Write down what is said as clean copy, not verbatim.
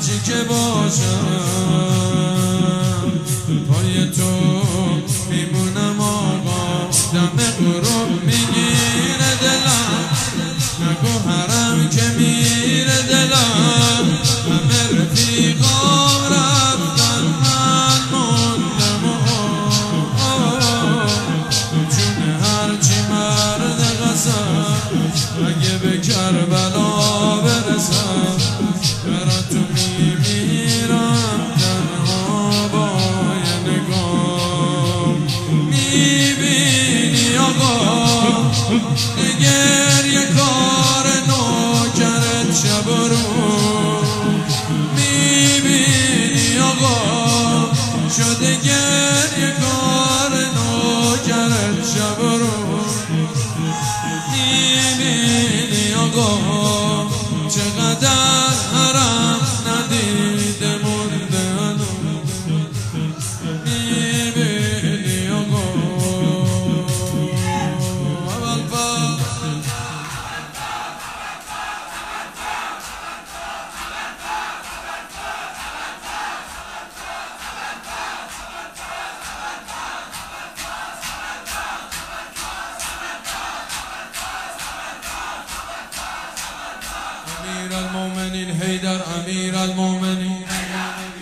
هرچی که باشم پای تو میمونم آقا. دم غروب میگیره دلم، نگو حرم که میره دلم. همه رفیقام رفتن من موندم چون هرچی مرد قسم اگه به کربلا برسم برا تو میمیرم تنها با یه نگاه. میبینی آقا گریه کار نوکرت شب و روز. میبینی آقا شده گریه کار نوکرت شب و روز. میبینی آقا چقدر حرم ندیده مونده هنوز. میبینی آقا امیر المؤمنین حیدر امیر المؤمنین.